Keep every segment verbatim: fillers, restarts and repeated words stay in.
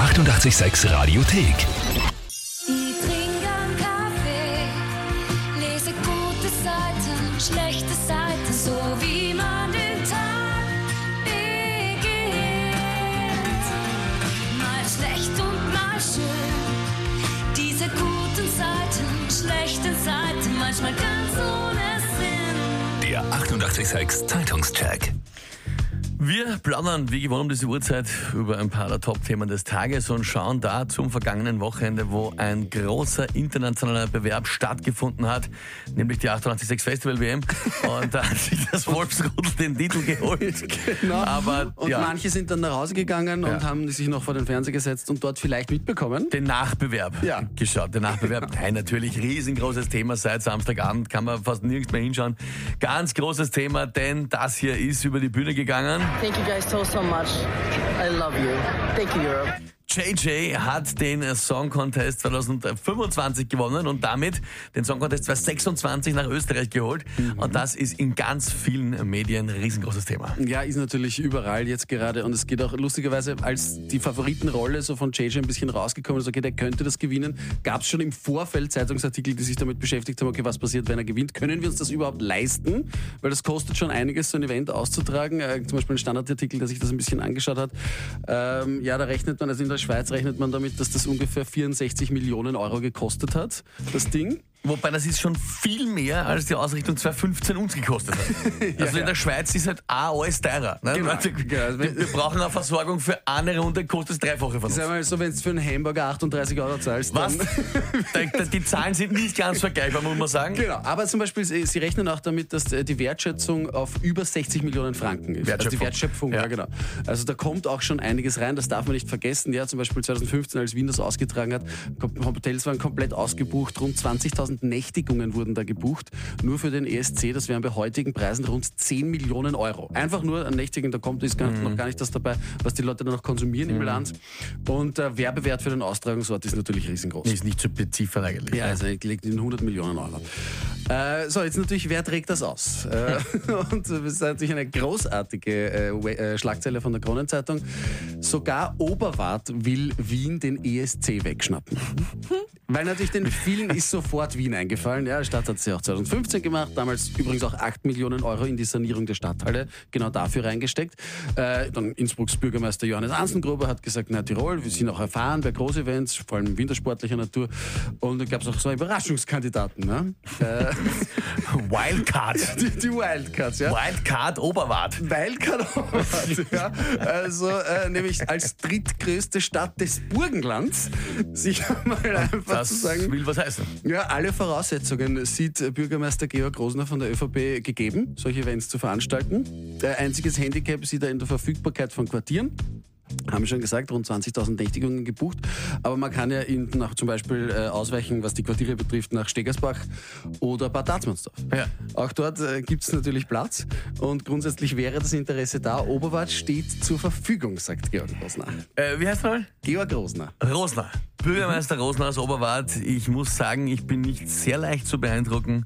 achtundachtzig Komma sechs Radiothek. Ich trinke einen Kaffee, lese gute Seiten, schlechte Seiten, so wie man den Tag beginnt. Mal schlecht und mal schön, diese guten Seiten, schlechten Seiten, manchmal ganz ohne Sinn. Der achtundachtzig Komma sechs Zeitungscheck. Wir plaudern wie gewohnt um diese Uhrzeit über ein paar der Top-Themen des Tages und schauen da zum vergangenen Wochenende, wo ein großer internationaler Bewerb stattgefunden hat, nämlich die achtundachtzig Komma sechs Festival-W M. Und da hat sich das Wolfsrudel den Titel geholt. Genau. Aber und ja, manche sind dann nach Hause gegangen Ja. und haben sich noch vor den Fernseher gesetzt und dort vielleicht mitbekommen. den Nachbewerb Ja. geschaut. Den Nachbewerb, nein, natürlich riesengroßes Thema seit Samstagabend, kann man fast nirgends mehr hinschauen. Ganz großes Thema, denn das hier ist über die Bühne gegangen. Thank you guys so, so much. I love you. Thank you, Europe. J J hat den Song Contest zwanzig fünfundzwanzig gewonnen und damit den Song Contest zwanzig sechsundzwanzig nach Österreich geholt. Mhm. Und das ist in ganz vielen Medien ein riesengroßes Thema. Ja, ist natürlich überall jetzt gerade und es geht auch lustigerweise, als die Favoritenrolle so von J J ein bisschen rausgekommen ist, okay, der könnte das gewinnen, gab es schon im Vorfeld Zeitungsartikel, die sich damit beschäftigt haben, okay, was passiert, wenn er gewinnt? Können wir uns das überhaupt leisten? Weil das kostet schon einiges, so ein Event auszutragen. Äh, zum Beispiel ein Standardartikel, der sich das ein bisschen angeschaut hat. Ähm, ja, da rechnet man, also in der Schweiz rechnet man damit, dass das ungefähr vierundsechzig Millionen Euro gekostet hat, das Ding. Wobei das ist schon viel mehr, als die Ausrichtung zwanzig fünfzehn uns gekostet hat. Also in der Schweiz ist halt auch alles teurer. Ne? Genau, Also, genau. wir, wir brauchen eine Versorgung für eine Runde, kostet das Dreifache von uns. Sag mal so, wenn du für einen Hamburger achtunddreißig Euro zahlst, Was? dann... Die- Die Zahlen sind nicht ganz vergleichbar, muss man sagen. Genau, aber zum Beispiel, Sie Sie rechnen auch damit, dass die Wertschätzung auf über sechzig Millionen Franken ist. Also die Wertschöpfung. Wertschöpfung, ja. Ja. genau. Also da kommt auch schon einiges rein, das darf man nicht vergessen. Ja, zum Beispiel zwanzig fünfzehn, als Wien das ausgetragen hat, Hotels waren komplett ausgebucht, rund zwanzigtausend Nächtigungen wurden da gebucht, nur für den E S C, das wären bei heutigen Preisen rund zehn Millionen Euro. Einfach nur an Nächtigen, da kommt ist gar, Mhm. noch gar nicht das dabei, was die Leute dann noch konsumieren im Bilanz. Und der Werbewert für den Austragungsort ist natürlich riesengroß. Ist nicht zu beziffern eigentlich. Ja, also liegt in hundert Millionen Euro. Äh, so, jetzt natürlich, wer trägt das aus? Äh, und das ist natürlich eine großartige äh, We- äh, Schlagzeile von der Kronenzeitung. Sogar Oberwart will Wien den E S C wegschnappen. Weil natürlich den vielen ist sofort Wien eingefallen. Ja, die Stadt hat es ja auch zwanzig fünfzehn gemacht. Damals übrigens auch acht Millionen Euro in die Sanierung der Stadthalle genau dafür reingesteckt. Äh, dann Innsbrucks Bürgermeister Johannes Anzengruber hat gesagt, na Tirol, wir sind auch erfahren bei Großevents, vor allem wintersportlicher Natur. Und da gab es auch so Überraschungskandidaten. Ne? Äh, Wildcard. die, die Wildcards, ja. Wildcard Oberwart. Wildcard Oberwart, ja. Also äh, nämlich als drittgrößte Stadt des Burgenlands sich mal einfach Das zu sagen, will was heißen. ja, alle Voraussetzungen sieht Bürgermeister Georg Rosner von der ÖVP gegeben, solche Events zu veranstalten. Der einziges Handicap sieht er in der Verfügbarkeit von Quartieren. Haben wir schon gesagt, rund zwanzigtausend Nächtigungen gebucht. Aber man kann ja in, nach zum Beispiel äh, ausweichen, was die Quartiere betrifft, nach Stegersbach oder Bad Tatzmannsdorf. Ja. Auch dort äh, gibt es natürlich Platz und grundsätzlich wäre das Interesse da. Oberwart steht zur Verfügung, sagt Georg Rosner. Äh, wie heißt er mal? Georg Rosner. Rosner. Bürgermeister Rosner aus Oberwart. Ich muss sagen, ich bin nicht sehr leicht zu beeindrucken,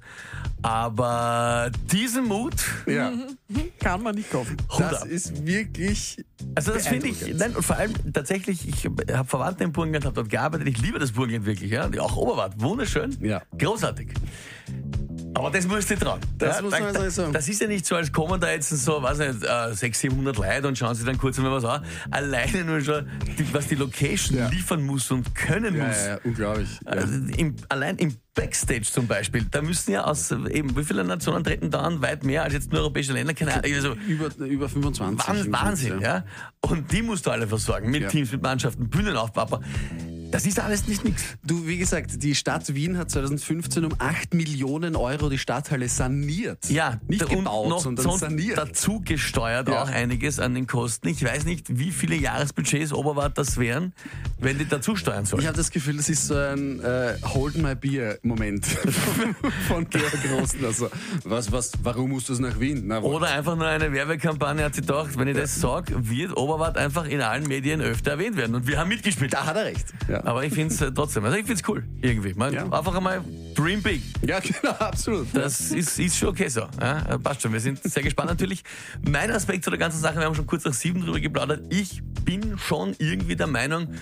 aber diesen Mut, Ja, Kann man nicht kaufen. Hut das ab. ist wirklich Also das finde ich, beeindruckend. nein, und vor allem tatsächlich, ich habe Verwandte im Burgenland, habe dort gearbeitet, ich liebe das Burgenland wirklich, ja, auch Oberwart, wunderschön, Ja. großartig. Aber das musst du dir trauen. Das muss man da, also sagen. Das ist ja nicht so, als kommen da jetzt so, weiß nicht, äh, sechshundert, siebenhundert Leute und schauen sich dann kurz mal was an. Alleine nur schon, die, was die Location Ja. liefern muss und können ja, muss. ja, ja, unglaublich. Ja. Also im, allein im Backstage zum Beispiel, da müssen ja aus äh, eben, wie viele Nationen treten da an? Weit mehr als jetzt nur europäische Länder, keine Ahnung. Also, Über, über fünfundzwanzig. Wahnsinn, Wahnsinn, ja. Und die musst du alle versorgen, mit Ja. Teams, mit Mannschaften, Bühnenaufbau. Das ist alles nicht nichts. Du, wie gesagt, die Stadt Wien hat zwanzig fünfzehn um acht Millionen Euro die Stadthalle saniert. Ja, Nicht und gebaut, noch sondern so saniert. dazu gesteuert Ja. auch einiges an den Kosten. Ich weiß nicht, wie viele Jahresbudgets Oberwart das wären, wenn die dazu steuern sollen. Ich habe das Gefühl, das ist so ein äh, Hold my beer Moment von Georg Rosner. Also, was, was, warum musst du es nach Wien? Na, wo- Oder einfach nur eine Werbekampagne hat sie gedacht, wenn ich das sage, wird Oberwart einfach in allen Medien öfter erwähnt werden. Und wir haben mitgespielt. da hat er recht. Ja, Aber ich finde es trotzdem, also ich finde es cool, irgendwie. Man, Ja. Einfach einmal dream big. ja genau, absolut. Das ist, ist schon okay so. Ja, passt schon. Wir sind sehr gespannt natürlich. Mein Aspekt zu der ganzen Sache, wir haben schon kurz nach sieben drüber geplaudert. Ich bin schon irgendwie der Meinung,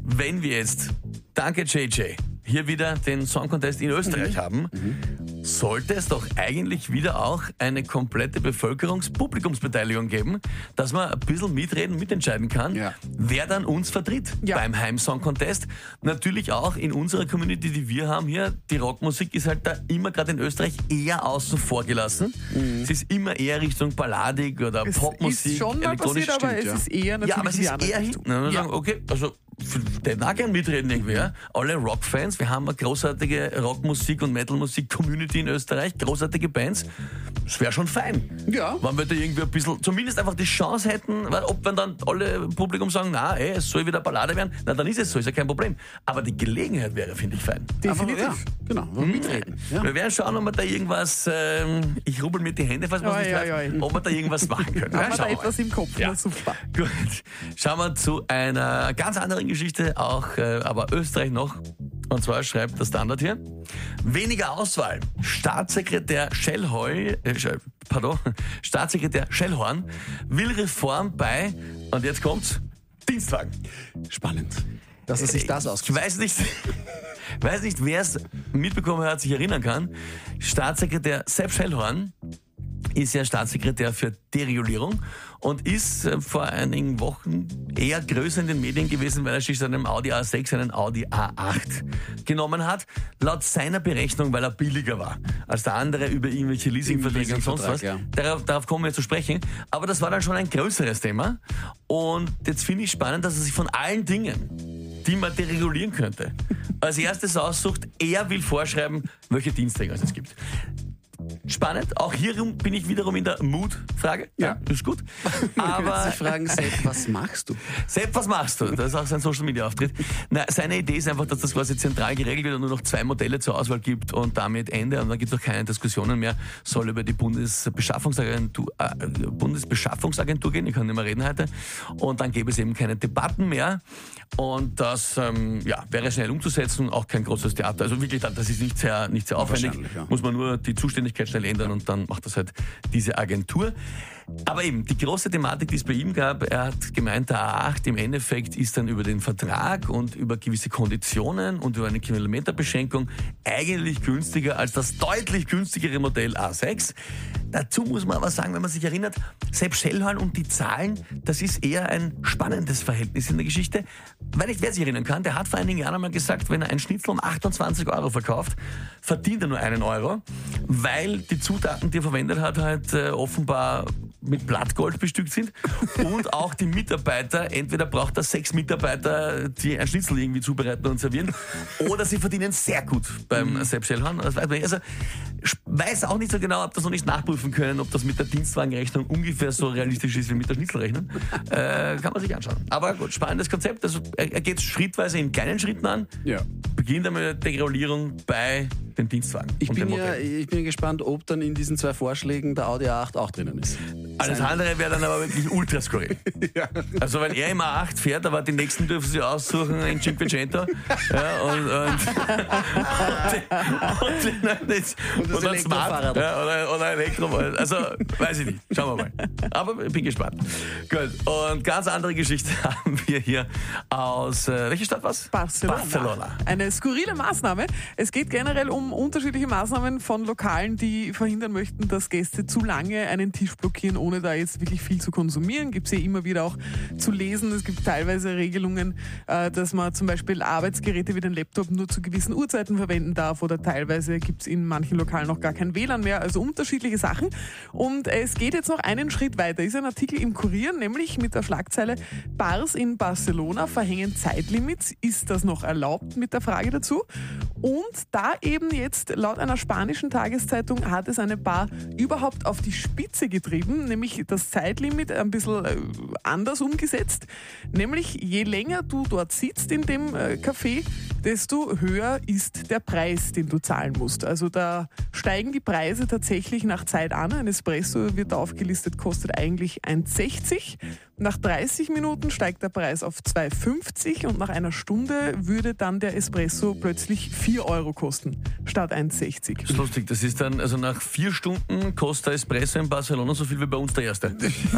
wenn wir jetzt, danke J J, hier wieder den Song Contest in Österreich mhm. haben, mhm. sollte es doch eigentlich wieder auch eine komplette Bevölkerungs-Publikumsbeteiligung geben, dass man ein bisschen mitreden, mitentscheiden kann, ja. wer dann uns vertritt ja. beim Heim-Song Contest. Natürlich auch in unserer Community, die wir haben hier, die Rockmusik ist halt da immer gerade in Österreich eher außen vor gelassen. Mhm. Es ist immer eher Richtung Balladig oder es Popmusik, ist schon mal passiert, aber stimmt, es ja. ist eher natürlich ja, aber es ist eher hinten. Ja. Sagen, okay, also der mag gerne mitreden irgendwer. Alle Rockfans, wir haben eine großartige Rockmusik- und Metalmusik-Community in Österreich, großartige Bands. Das wäre schon fein. Ja. Wenn wir da irgendwie ein bisschen, zumindest einfach die Chance hätten, weil ob wenn dann alle Publikum sagen, na, ey, es soll wieder Ballade werden, na dann ist es so, ist ja kein Problem. Aber die Gelegenheit wäre, finde ich, fein. Definitiv. Aber, ja, genau, hm. mitreden. Ja. Wir werden schauen, ob wir da irgendwas, ähm, ich rubbel mit die Hände, falls man es nicht oi, weiß, oi. ob wir da irgendwas machen können. Haben Ja, wir da schauen wir etwas mal. im Kopf? Ja. Na, super. Gut, schauen wir zu einer ganz anderen Geschichte, auch äh, aber Österreich noch. Und zwar schreibt der Standard hier: Weniger Auswahl. Staatssekretär Schellhorn, äh, pardon, Staatssekretär Schellhorn will Reform bei, und jetzt kommt's, Dienstwagen. Spannend, dass er sich das Ich ausgesucht weiß nicht, weiß nicht, wer es mitbekommen hat, sich erinnern kann. Staatssekretär Sepp Schellhorn ist ja Staatssekretär für Deregulierung und ist äh, vor einigen Wochen eher größer in den Medien gewesen, weil er sich seinem Audi A sechs einen Audi A acht genommen hat. Laut seiner Berechnung, weil er billiger war als der andere über irgendwelche Leasingverträge und sonst was. Ja. Darauf, darauf kommen wir zu sprechen. Aber das war dann schon ein größeres Thema. Und jetzt finde ich spannend, dass er sich von allen Dingen, die man deregulieren könnte, als erstes aussucht, er will vorschreiben, welche Dienstwagen es gibt. Spannend. Auch hier bin ich wiederum in der Mood-Frage. Ja, ist gut. Aber sich fragen, Sepp, was machst du? Sepp, was machst du? Das ist auch sein Social-Media-Auftritt. Na, seine Idee ist einfach, dass das quasi zentral geregelt wird und nur noch zwei Modelle zur Auswahl gibt und damit Ende. Und dann gibt es auch keine Diskussionen mehr. Soll über die Bundesbeschaffungsagentur, äh, Bundesbeschaffungsagentur gehen. Ich kann nicht mehr reden heute. Und dann gäbe es eben keine Debatten mehr. Und das ähm, ja, wäre schnell umzusetzen. Auch kein großes Theater. Also wirklich, das ist nicht sehr, nicht sehr aufwendig. Ja. Muss man nur die Zuständigkeit schnell ändern und dann macht das halt diese Agentur. Aber eben, die große Thematik, die es bei ihm gab, er hat gemeint, der A acht im Endeffekt ist dann über den Vertrag und über gewisse Konditionen und über eine Kilometerbeschränkung eigentlich günstiger als das deutlich günstigere Modell A sechs. Dazu muss man aber sagen, wenn man sich erinnert, Sepp Schellhorn und die Zahlen, das ist eher ein spannendes Verhältnis in der Geschichte. Weil nicht, wer sich erinnern kann, der hat vor einigen Jahren einmal gesagt, wenn er ein Schnitzel um achtundzwanzig Euro verkauft, verdient er nur einen Euro, weil die Zutaten, die er verwendet hat, halt äh, offenbar mit Blattgold bestückt sind und auch die Mitarbeiter, entweder braucht er sechs Mitarbeiter, die ein Schnitzel irgendwie zubereiten und servieren, oder sie verdienen sehr gut beim mhm. Sepp Schellhorn. Also weiß auch nicht so genau, ob das noch nicht nachprüfen können, ob das mit der Dienstwagenrechnung ungefähr so realistisch ist wie mit der Schnitzelrechnung. Äh, kann man sich anschauen. Aber gut, spannendes Konzept. Also er, er geht schrittweise in kleinen Schritten an. Ja. Beginnt einmal mit der Deregulierung bei den Dienstwagen. Ich und bin, dem ja, Modell. ich bin gespannt, ob dann in diesen zwei Vorschlägen der Audi A acht auch drinnen ist. Alles andere wäre dann aber wirklich ultra skurril. Ja. Also wenn er im A acht fährt, aber die nächsten dürfen sie aussuchen in Cinquecento. Ja, und, und, und, und, und, das, Und das und ein Elektrofahrrad. Smart, ja, oder, oder Elektro. Also weiß ich nicht. Schauen wir mal. Aber ich bin gespannt. Gut. Und ganz andere Geschichte haben wir hier aus, äh, welche Stadt was? Barcelona. Barcelona. Eine skurrile Maßnahme. Es geht generell um unterschiedliche Maßnahmen von Lokalen, die verhindern möchten, dass Gäste zu lange einen Tisch blockieren, ohne da jetzt wirklich viel zu konsumieren. Gibt es ja immer wieder auch zu lesen. Es gibt teilweise Regelungen, äh, dass man zum Beispiel Arbeitsgeräte wie den Laptop nur zu gewissen Uhrzeiten verwenden darf, oder teilweise gibt es in manchen Lokalen noch gar kein W L A N mehr. Also unterschiedliche Sachen. Und es geht jetzt noch einen Schritt weiter. Ist ein Artikel im Kurier, nämlich mit der Schlagzeile: Bars in Barcelona verhängen Zeitlimits. Ist das noch erlaubt? Mit der Frage dazu. Und da eben jetzt laut einer spanischen Tageszeitung hat es eine Bar überhaupt auf die Spitze getrieben, nämlich das Zeitlimit ein bisschen äh, anders umgesetzt. Nämlich je länger du dort sitzt in dem äh, Café, desto höher ist der Preis, den du zahlen musst. Also da steigen die Preise tatsächlich nach Zeit an. Ein Espresso wird aufgelistet, kostet eigentlich eins sechzig. Nach dreißig Minuten steigt der Preis auf zwei fünfzig und nach einer Stunde würde dann der Espresso plötzlich vier Euro kosten, statt eins sechzig. Das ist lustig, das ist dann, also nach vier Stunden kostet der Espresso in Barcelona so viel wie bei uns der erste.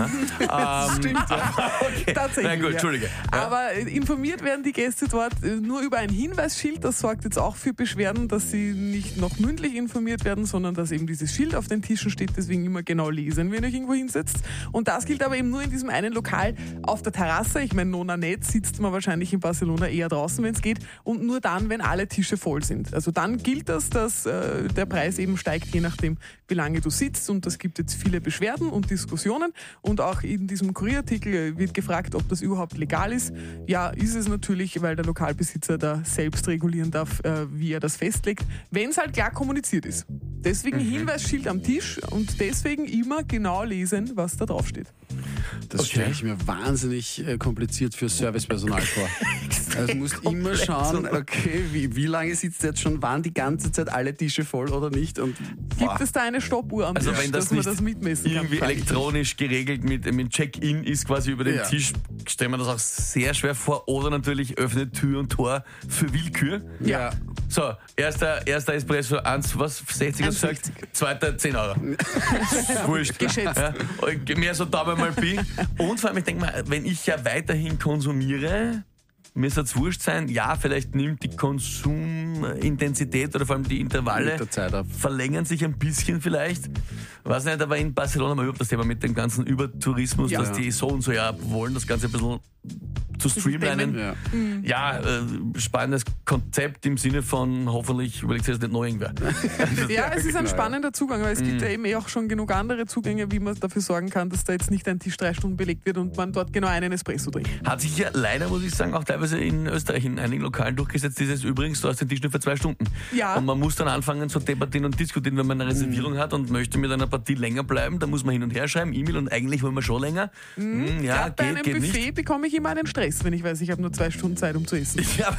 Ja? Das stimmt, ja. Okay. Tatsächlich. Na gut, ja. Entschuldige. Ja. Aber informiert werden die Gäste dort nur über ein Hinweisschild. Das sorgt jetzt auch für Beschwerden, dass sie nicht noch mündlich informiert werden, sondern dass eben dieses Schild auf den Tischen steht. Deswegen immer genau lesen, wenn ihr euch irgendwo hinsetzt. Und das gilt aber eben nur in diesem einen Lokal auf der Terrasse. Ich meine, nona nicht, sitzt man wahrscheinlich in Barcelona eher draußen, wenn es geht. Und nur dann, wenn alle Tische voll sind. Also dann gilt das, dass äh, der Preis eben steigt, je nachdem, wie lange du sitzt. Und das gibt jetzt viele Beschwerden und Diskussionen. Und auch in diesem Kurierartikel wird gefragt, ob das überhaupt legal ist. Ja, ist es natürlich, weil der Lokalbesitzer da selbst regulieren darf, äh, wie er das festlegt, wenn es halt klar kommuniziert ist. Deswegen Mhm. Hinweisschild am Tisch und deswegen immer genau lesen, was da drauf steht. Das Okay. stelle ich mir wahnsinnig äh, kompliziert für Servicepersonal vor. Also du musst immer schauen, okay, wie, wie lange sitzt jetzt schon, waren die ganze Zeit alle Tische voll oder nicht? Und boah. Gibt es da eine Stoppuhr am Also Tisch, wenn das dass man nicht das mitmessen kann? irgendwie frage ich mich. elektronisch geregelt mit, mit Check-in ist quasi über den Ja. Tisch, stellen wir das auch sehr schwer vor. Oder natürlich öffnet Tür und Tor für Willkür. Ja. So, erster, erster Espresso, eins, was, sechzig hast du gesagt? eins sechzig. Zweiter, zehn Euro. Wurscht. Geschätzt. Ja, und mehr so Daumen mal Pi. Und vor allem, ich denke mal, wenn ich ja weiterhin konsumiere, mir soll es wurscht sein, ja, vielleicht nimmt die Konsumintensität oder vor allem die Intervalle Mit der Zeit ab. verlängern sich ein bisschen vielleicht. Weiß nicht, aber in Barcelona mal überhaupt das Thema mit dem ganzen Übertourismus, Ja. dass die so und so ja wollen, das Ganze ein bisschen zu streamlinen. Ja. Ja, äh, spannendes Konzept im Sinne von hoffentlich überlegt sich das nicht noch irgendwer. Ja, es ist ein genau, spannender Zugang, weil es Mhm. gibt ja eben eh auch schon genug andere Zugänge, wie man dafür sorgen kann, dass da jetzt nicht ein Tisch drei Stunden belegt wird und man dort genau einen Espresso trinkt. Hat sich ja leider, muss ich sagen, auch teilweise in Österreich in einigen Lokalen durchgesetzt, dieses übrigens, du hast den Tisch nur für zwei Stunden. Ja. Und man muss dann anfangen zu debattieren und diskutieren, wenn man eine Reservierung hat und möchte mit einer Partie länger bleiben, dann muss man hin und her schreiben, E-Mail und eigentlich wollen wir schon länger. Hm, ja, Gerade bei geht, einem geht Buffet nicht. bekomme ich immer einen Stress, wenn ich weiß, ich habe nur zwei Stunden Zeit, um zu essen. Ja,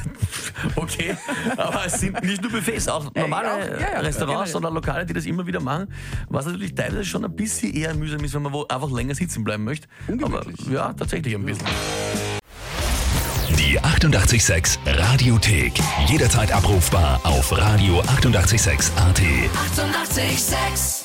okay, aber es sind nicht nur Buffets, auch normale auch, ja, ja, Restaurants generell. oder Lokale, die das immer wieder machen, was natürlich teilweise schon ein bisschen eher mühsam ist, wenn man wo einfach länger sitzen bleiben möchte. Aber Ungemütlich. ja, tatsächlich ein bisschen. Die achtundachtzig Komma sechs Radiothek. Jederzeit abrufbar auf radio achtundachtzig Komma sechs A T. Eighty-eight point six